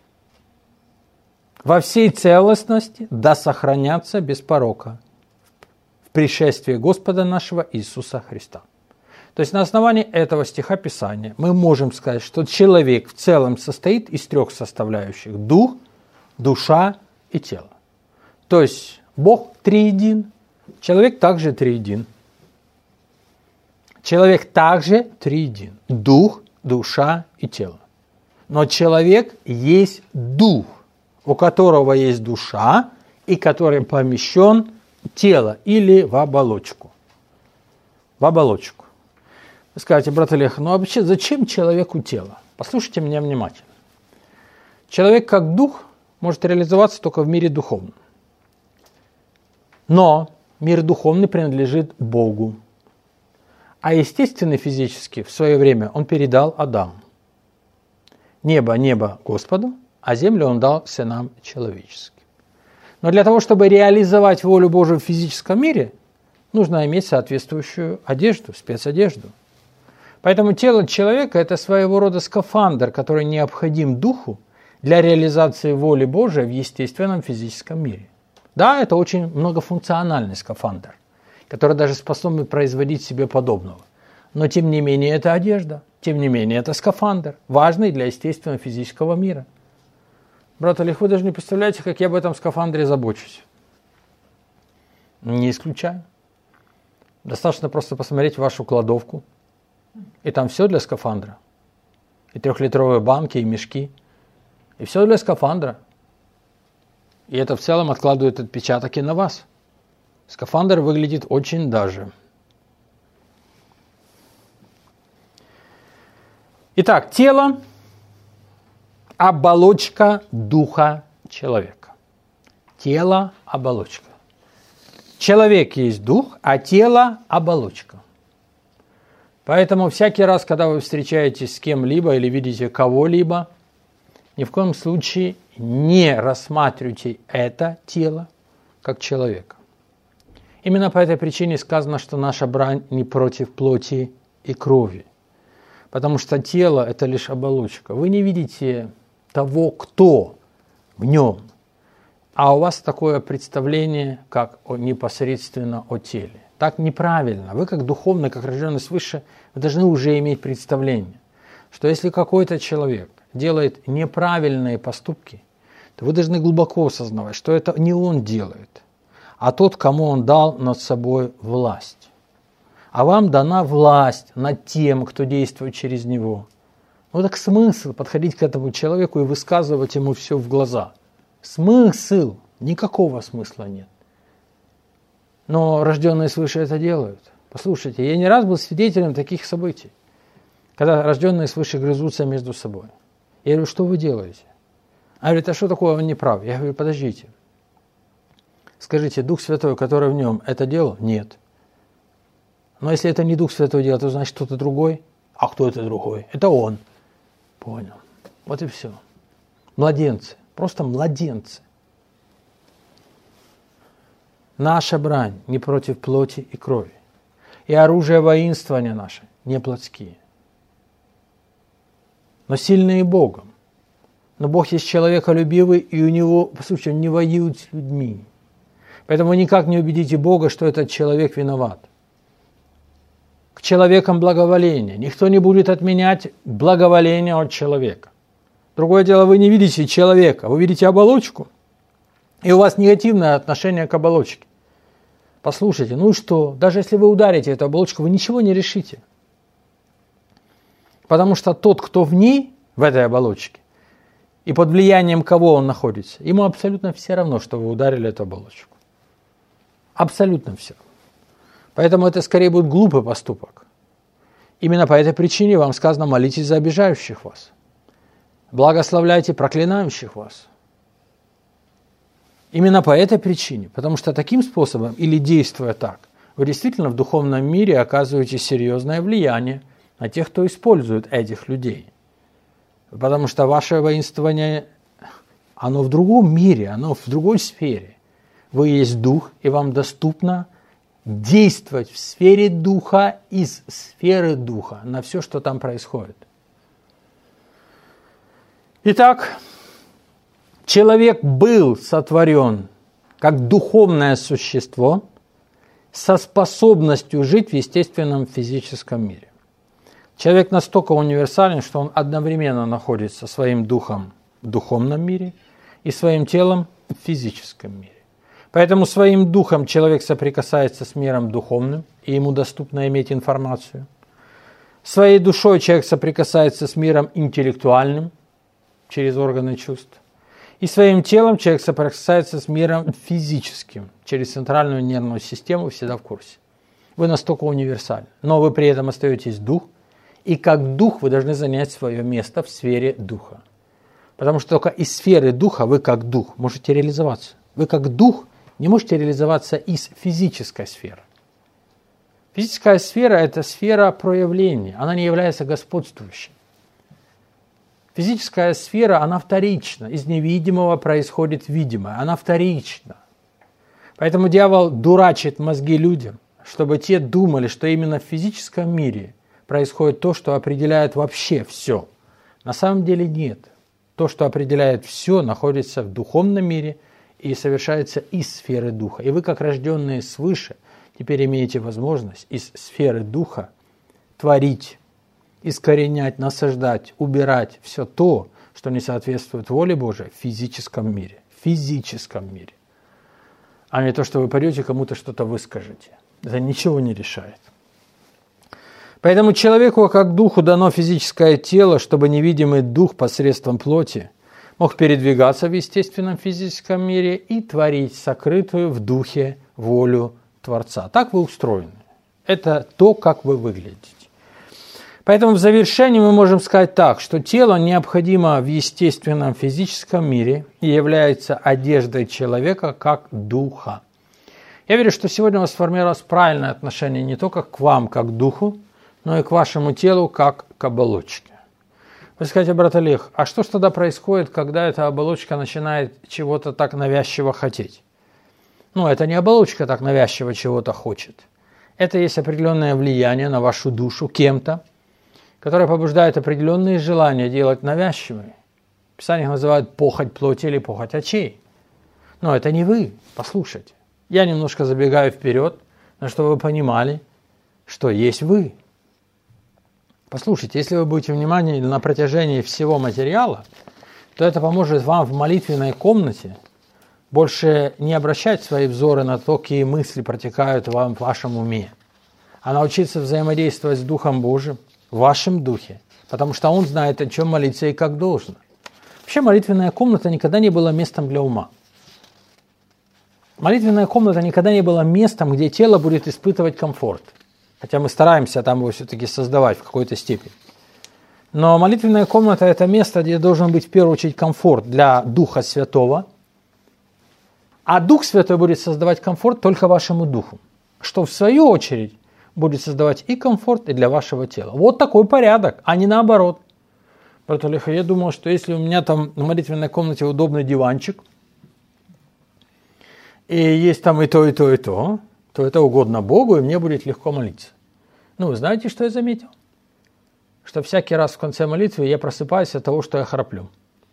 Во всей целостности да сохранятся без порока в пришествии Господа нашего Иисуса Христа. То есть на основании этого стиха Писания мы можем сказать, что человек в целом состоит из трех составляющих: дух, душа и тело. То есть Бог триедин, человек также триедин. Человек также триедин. Дух, душа и тело. Но человек есть дух, у которого есть душа, и который помещен в тело или в оболочку. В оболочку. Вы скажете, брат Олег, ну а вообще зачем человеку тело? Послушайте меня внимательно. Человек как дух может реализоваться только в мире духовном. Но мир духовный принадлежит Богу. А естественный физически в свое время он передал Адаму. Небо Господу, а землю он дал сынам человеческим. Но для того, чтобы реализовать волю Божию в физическом мире, нужно иметь соответствующую одежду, спецодежду. Поэтому тело человека – это своего рода скафандр, который необходим духу для реализации воли Божией в естественном физическом мире. Да, это очень многофункциональный скафандр, который даже способен производить себе подобного. Но тем не менее это одежда, тем не менее это скафандр, важный для естественного физического мира. Брат Олег, вы даже не представляете, как я об этом скафандре забочусь. Не исключаю. Достаточно просто посмотреть в вашу кладовку, и там все для скафандра. И 3-литровые банки, и мешки. И все для скафандра. И это в целом откладывает отпечаток и на вас. Скафандр выглядит очень даже. Итак, тело – оболочка духа человека. Тело – оболочка. Человек есть дух, а тело – оболочка. Поэтому всякий раз, когда вы встречаетесь с кем-либо или видите кого-либо, ни в коем случае не рассматривайте это тело как человека. Именно по этой причине сказано, что наша брань не против плоти и крови. Потому что тело – это лишь оболочка. Вы не видите того, кто в нем. А у вас такое представление, как непосредственно о теле. Так неправильно. Вы как духовный, как рожденный свыше, вы должны уже иметь представление, что если какой-то человек делает неправильные поступки, то вы должны глубоко осознавать, что это не он делает, а тот, кому он дал над собой власть. А вам дана власть над тем, кто действует через него. Ну так смысл подходить к этому человеку и высказывать ему все в глаза. Смысл? Никакого смысла нет. Но рожденные свыше это делают. Послушайте, я не раз был свидетелем таких событий, когда рожденные свыше грызутся между собой. Я говорю, что вы делаете? А говорит, а что такое, он не прав? Я говорю, подождите. Скажите, Дух Святой, который в нем, это делал? Нет. Но если это не Дух Святой делал, то значит кто-то другой. А кто это другой? Это он. Понял. Вот и все. Младенцы. Просто младенцы. Наша брань не против плоти и крови. И оружие воинствования наше не плотские, но сильные Богом. Но Бог есть человеколюбивый, и у него, послушайте, он не воюет с людьми. Поэтому вы никак не убедите Бога, что этот человек виноват. К человекам благоволение. Никто не будет отменять благоволение от человека. Другое дело, вы не видите человека, вы видите оболочку, и у вас негативное отношение к оболочке. Послушайте, ну и что? Даже если вы ударите эту оболочку, вы ничего не решите. Потому что тот, кто в ней, в этой оболочке, и под влиянием кого он находится, ему абсолютно все равно, что вы ударили эту оболочку. Абсолютно все. Поэтому это скорее будет глупый поступок. Именно по этой причине вам сказано, молитесь за обижающих вас. Благословляйте проклинающих вас. Именно по этой причине. Потому что таким способом, или действуя так, вы действительно в духовном мире оказываете серьезное влияние на тех, кто использует этих людей. Потому что ваше воинствование, оно в другом мире, оно в другой сфере. Вы есть дух, и вам доступно действовать в сфере духа, из сферы духа, на все, что там происходит. Итак, человек был сотворен как духовное существо со способностью жить в естественном физическом мире. Человек настолько универсален, что он одновременно находится своим духом в духовном мире и своим телом в физическом мире. Поэтому своим духом человек соприкасается с миром духовным, и ему доступно иметь информацию. Своей душой человек соприкасается с миром интеллектуальным через органы чувств. И своим телом человек соприкасается с миром физическим через центральную нервную систему, всегда в курсе. Вы настолько универсальны, но вы при этом остаетесь дух, и как дух вы должны занять свое место в сфере духа. Потому что только из сферы духа вы как дух можете реализоваться. Вы как дух не можете реализоваться из физической сферы. Физическая сфера – это сфера проявления, она не является господствующей. Физическая сфера, она вторична, из невидимого происходит видимое, она вторична. Поэтому дьявол дурачит мозги людям, чтобы те думали, что именно в физическом мире происходит то, что определяет вообще все. На самом деле нет. То, что определяет все, находится в духовном мире и совершается из сферы духа. И вы, как рожденные свыше, теперь имеете возможность из сферы духа творить, искоренять, насаждать, убирать все то, что не соответствует воле Божией в физическом мире. В физическом мире. А не то, что вы пойдете кому-то что-то выскажете. Это ничего не решает. Поэтому человеку, как духу, дано физическое тело, чтобы невидимый дух посредством плоти мог передвигаться в естественном физическом мире и творить сокрытую в духе волю Творца. Так вы устроены. Это то, как вы выглядите. Поэтому в завершении мы можем сказать так, что тело необходимо в естественном физическом мире и является одеждой человека как духа. Я верю, что сегодня у вас сформировалось правильное отношение не только к вам как к духу, но и к вашему телу как к оболочке. Вы скажете, брат Олег, а что ж тогда происходит, когда эта оболочка начинает чего-то так навязчиво хотеть? Это не оболочка так навязчиво чего-то хочет. Это есть определенное влияние на вашу душу кем-то, которое побуждает определенные желания делать навязчивые. В Писании их называют похоть плоти или похоть очей. Но это не вы, послушайте. Я немножко забегаю вперед, но чтобы вы понимали, что есть вы. Послушайте, если вы будете внимательны на протяжении всего материала, то это поможет вам в молитвенной комнате больше не обращать свои взоры на то, какие мысли протекают вам в вашем уме, а научиться взаимодействовать с Духом Божиим в вашем духе, потому что Он знает, о чем молиться и как должно. Вообще молитвенная комната никогда не была местом для ума. Молитвенная комната никогда не была местом, где тело будет испытывать комфорт. Хотя мы стараемся там его все-таки создавать в какой-то степени. Но молитвенная комната – это место, где должен быть в первую очередь комфорт для Духа Святого, а Дух Святой будет создавать комфорт только вашему духу, что в свою очередь будет создавать и комфорт, и для вашего тела. Вот такой порядок, а не наоборот. Брат Олег, я думал, что если у меня там в молитвенной комнате удобный диванчик, и есть там и то, и то, и то это угодно Богу, и мне будет легко молиться. Вы знаете, что я заметил? Что всякий раз в конце молитвы я просыпаюсь от того, что я храплю.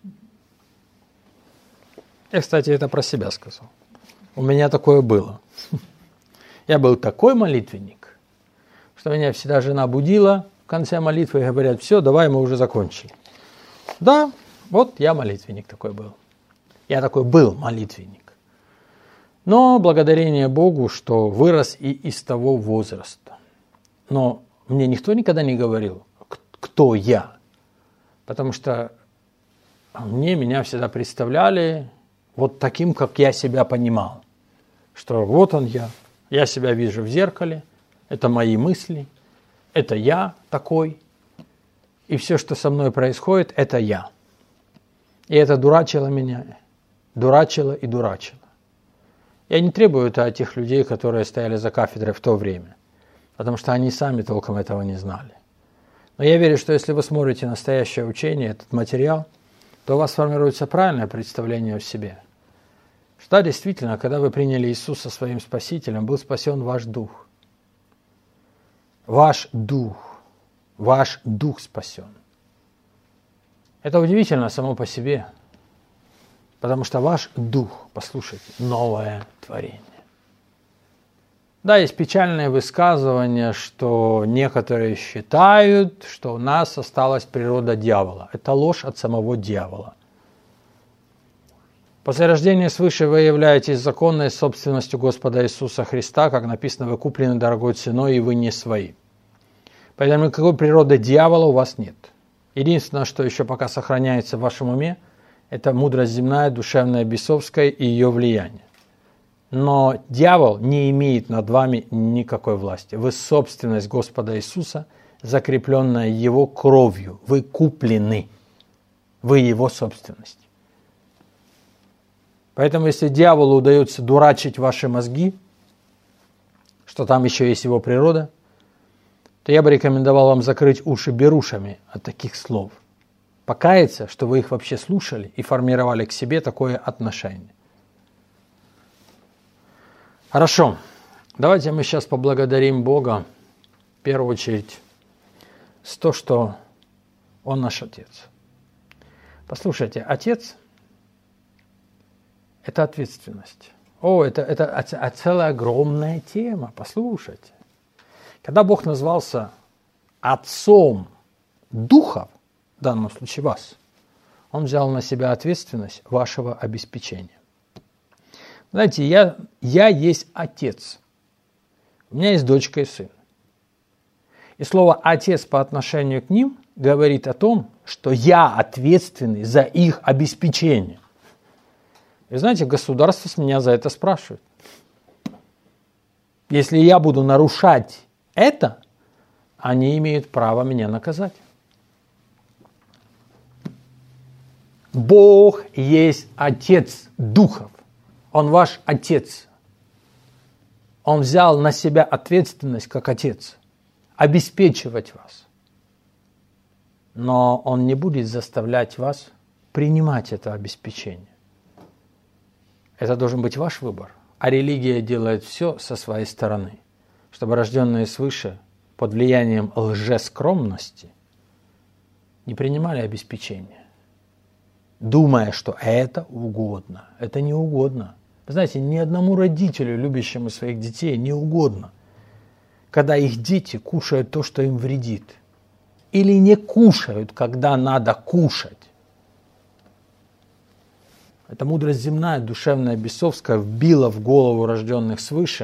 Я, кстати, это про себя сказал. У меня такое было. Я был такой молитвенник, что меня всегда жена будила в конце молитвы и говорят, все, давай, мы уже закончили. Да, вот я молитвенник такой был. Я такой был молитвенник. Но благодарение Богу, что вырос и из того возраста. Но мне никто никогда не говорил, кто я. Потому что меня всегда представляли вот таким, как я себя понимал. Что вот он я себя вижу в зеркале, это мои мысли, это я такой. И все, что со мной происходит, это я. И это дурачило меня, дурачило и дурачило. Я не требую это от тех людей, которые стояли за кафедрой в то время, потому что они сами толком этого не знали. Но я верю, что если вы смотрите настоящее учение, этот материал, то у вас формируется правильное представление о себе. Что да, действительно, когда вы приняли Иисуса своим Спасителем, был спасен ваш дух. Ваш дух спасен. Это удивительно само по себе. Потому что ваш дух, послушайте, новое творение. Да, есть печальное высказывание, что некоторые считают, что у нас осталась природа дьявола. Это ложь от самого дьявола. После рождения свыше вы являетесь законной собственностью Господа Иисуса Христа, как написано, вы куплены дорогой ценой, и вы не свои. Поэтому никакой природы дьявола у вас нет. Единственное, что еще пока сохраняется в вашем уме, это мудрость земная, душевная, бесовская и ее влияние. Но дьявол не имеет над вами никакой власти. Вы собственность Господа Иисуса, закрепленная Его кровью. Вы куплены. Вы Его собственность. Поэтому, если дьяволу удается дурачить ваши мозги, что там еще есть его природа, то я бы рекомендовал вам закрыть уши берушами от таких слов. Покаяться, что вы их вообще слушали и формировали к себе такое отношение. Хорошо, давайте мы сейчас поблагодарим Бога, в первую очередь, за то, что Он наш Отец. Послушайте, Отец – это ответственность. Это целая огромная тема, послушайте. Когда Бог назвался Отцом Духов, в данном случае вас, Он взял на себя ответственность вашего обеспечения. Знаете, я есть отец. У меня есть дочка и сын. И слово «отец» по отношению к ним говорит о том, что я ответственный за их обеспечение. И знаете, государство с меня за это спрашивает. Если я буду нарушать это, они имеют право меня наказать. Бог есть Отец Духов. Он ваш Отец. Он взял на себя ответственность как Отец. Обеспечивать вас. Но Он не будет заставлять вас принимать это обеспечение. Это должен быть ваш выбор. А религия делает все со своей стороны, чтобы рожденные свыше под влиянием лжескромности не принимали обеспечение, думая, что это угодно. Это не угодно. Вы знаете, ни одному родителю, любящему своих детей, не угодно, когда их дети кушают то, что им вредит, или не кушают, когда надо кушать. Эта мудрость земная, душевная, бесовская вбила в голову рожденных свыше,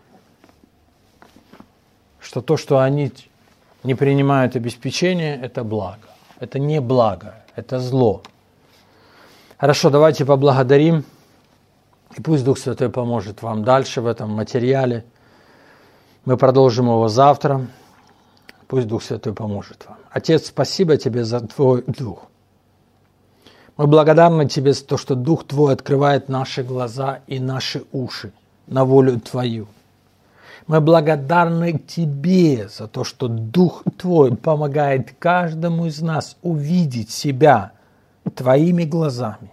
что то, что они не принимают обеспечение, это благо. Это не благо, это зло. Хорошо, давайте поблагодарим, и пусть Дух Святой поможет вам дальше в этом материале. Мы продолжим его завтра. Пусть Дух Святой поможет вам. Отец, спасибо Тебе за Твой Дух. Мы благодарны Тебе за то, что Дух Твой открывает наши глаза и наши уши на волю Твою. Мы благодарны Тебе за то, что Дух Твой помогает каждому из нас увидеть себя Твоими глазами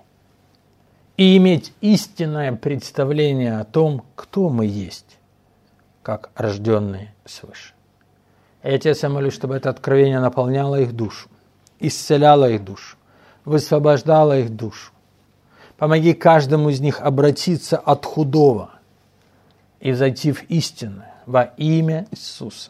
и иметь истинное представление о том, кто мы есть, как рожденные свыше. И, Отец, я молюсь, чтобы это откровение наполняло их душу, исцеляло их душу, высвобождало их душу. Помоги каждому из них обратиться от худого и зайти в истинное во имя Иисуса.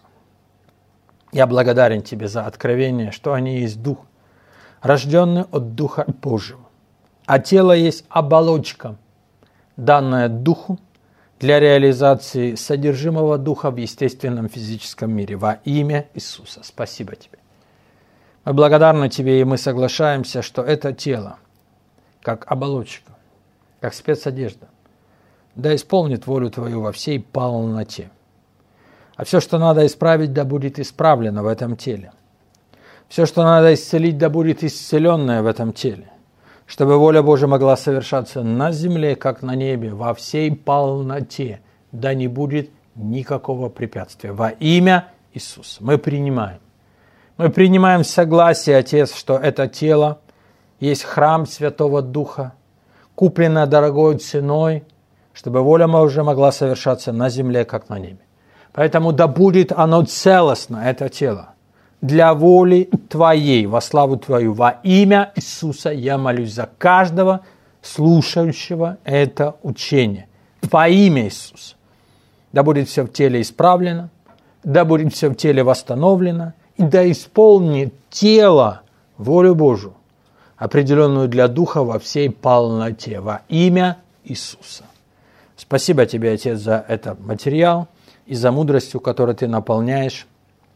Я благодарен Тебе за откровение, что они есть Дух, рожденный от Духа Божьего, а тело есть оболочка, данная Духу для реализации содержимого Духа в естественном физическом мире во имя Иисуса. Спасибо Тебе. Мы благодарны Тебе, и мы соглашаемся, что это тело, как оболочка, как спецодежда, да исполнит волю Твою во всей полноте. А все, что надо исправить, да будет исправлено в этом теле. Все, что надо исцелить, да будет исцеленное в этом теле, чтобы воля Божия могла совершаться на земле, как на небе, во всей полноте, да не будет никакого препятствия. Во имя Иисуса мы принимаем. Мы принимаем согласие, Отец, что это тело есть храм Святого Духа, куплено дорогой ценой, чтобы воля Божия могла совершаться на земле, как на небе. Поэтому да будет оно целостно, это тело, для воли Твоей, во славу Твою. Во имя Иисуса я молюсь за каждого слушающего это учение. Во имя Иисуса. Да будет все в теле исправлено, да будет все в теле восстановлено, и да исполнит тело волю Божию, определенную для Духа во всей полноте, во имя Иисуса. Спасибо Тебе, Отец, за этот материал и за мудростью, которой Ты наполняешь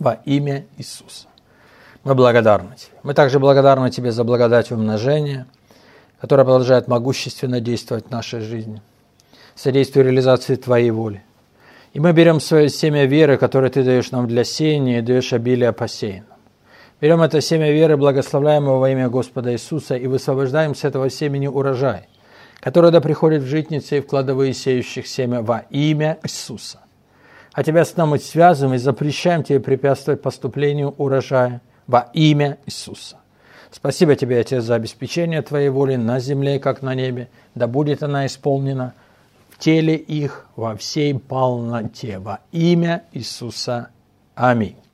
во имя Иисуса. Мы благодарны Тебе. Мы также благодарны Тебе за благодать умножения, которая продолжает могущественно действовать в нашей жизни, содействуя реализации Твоей воли. И мы берем свое семя веры, которое Ты даешь нам для сеяния, и даешь обилие посеянным. Берем это семя веры, благословляем его во имя Господа Иисуса, и высвобождаем с этого семени урожай, который да приходит в житницы и в кладовые сеющих семя во имя Иисуса. А Тебя с нами связываем и запрещаем Тебе препятствовать поступлению урожая во имя Иисуса. Спасибо Тебе, Отец, за обеспечение Твоей воли на земле, как на небе. Да будет она исполнена в теле их во всей полноте во имя Иисуса. Аминь.